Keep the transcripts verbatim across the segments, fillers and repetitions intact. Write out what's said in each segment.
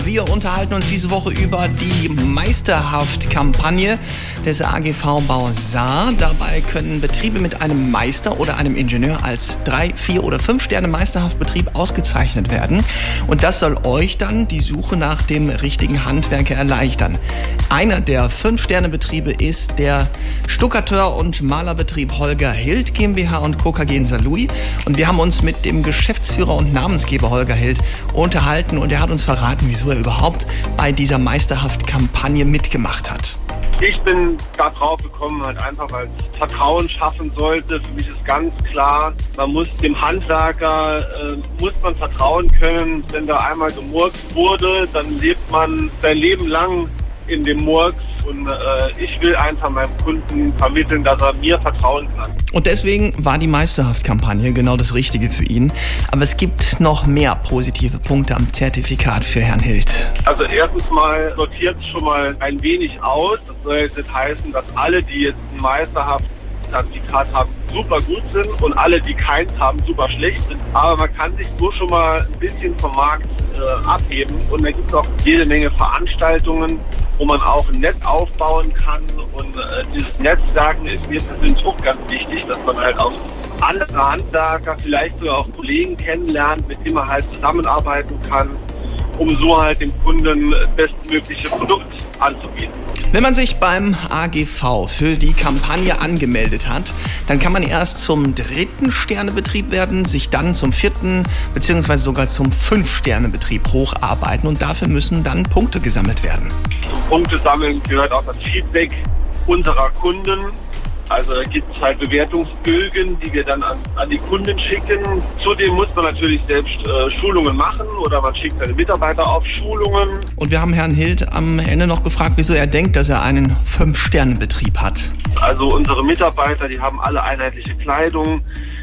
Wir unterhalten uns diese Woche über die Meisterhaft-Kampagne des A G V Bau Saar. Dabei können Betriebe mit einem Meister oder einem Ingenieur als drei, vier oder fünf Sterne Meisterhaftbetrieb ausgezeichnet werden. Und das soll euch dann die Suche nach dem richtigen Handwerker erleichtern. Einer der fünf Sterne Betriebe ist der Stuckateur- und Malerbetrieb Holger Hild GmbH und Co. K G in Saarlouis. Und wir haben uns mit dem Geschäftsführer und Namensgeber Holger Hild unterhalten und er hat uns verraten, wieso er überhaupt bei dieser Meisterhaft-Kampagne mitgemacht hat. Ich bin da drauf gekommen, halt einfach, weil es Vertrauen schaffen sollte. Für mich ist ganz klar, man muss dem Handwerker, äh, muss man vertrauen können. Wenn da einmal gemurkst wurde, dann lebt man sein Leben lang in dem Murks. Und äh, ich will einfach meinem Kunden vermitteln, dass er mir vertrauen kann. Und deswegen war die Meisterhaft-Kampagne genau das Richtige für ihn. Aber es gibt noch mehr positive Punkte am Zertifikat für Herrn Hild. Also erstens mal sortiert es schon mal ein wenig aus. Das soll jetzt nicht heißen, dass alle, die jetzt ein Meisterhaft-Zertifikat haben, super gut sind und alle, die keins haben, super schlecht sind. Aber man kann sich so schon mal ein bisschen vom Markt äh, abheben. Und da gibt es auch jede Menge Veranstaltungen, wo man auch ein Netz aufbauen kann. Und äh, dieses Netzwerken ist mir persönlich auch ganz wichtig, dass man halt auch andere Handwerker, vielleicht sogar auch Kollegen kennenlernt, mit denen man halt zusammenarbeiten kann, um so halt dem Kunden das bestmögliche Produkt anzubieten. Wenn man sich beim A G V für die Kampagne angemeldet hat, dann kann man erst zum dritten Sternebetrieb werden, sich dann zum vierten bzw. sogar zum fünf-Sterne-Betrieb hocharbeiten und dafür müssen dann Punkte gesammelt werden. Zum Punkte sammeln gehört auch das Feedback unserer Kunden. Also da gibt es halt Bewertungsbögen, die wir dann an, an die Kunden schicken. Zudem muss man natürlich selbst äh, Schulungen machen oder man schickt seine Mitarbeiter auf Schulungen. Und wir haben Herrn Hild am Ende noch gefragt, wieso er denkt, dass er einen fünf-Sterne-Betrieb hat. Also unsere Mitarbeiter, die haben alle einheitliche Kleidung,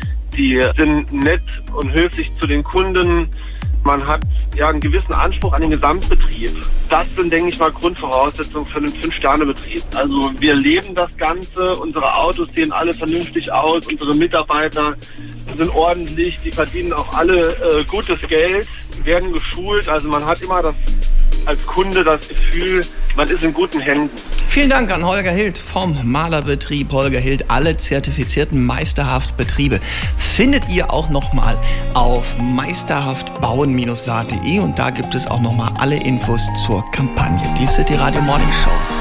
die sind nett und höflich zu den Kunden. Man hat ja einen gewissen Anspruch an den Gesamtbetrieb. Das sind, denke ich mal, Grundvoraussetzungen für einen Fünf-Sterne-Betrieb. Also wir leben das Ganze, unsere Autos sehen alle vernünftig aus, unsere Mitarbeiter sind ordentlich, die verdienen auch alle äh, gutes Geld, werden geschult. Also man hat immer das als Kunde das Gefühl, man ist in guten Händen. Vielen Dank an Holger Hild vom Malerbetrieb Holger Hild. Alle zertifizierten Meisterhaftbetriebe findet ihr auch nochmal auf meisterhaftbauen Bindestrich saar punkt de und da gibt es auch nochmal alle Infos zur Kampagne. Die City Radio Morning Show.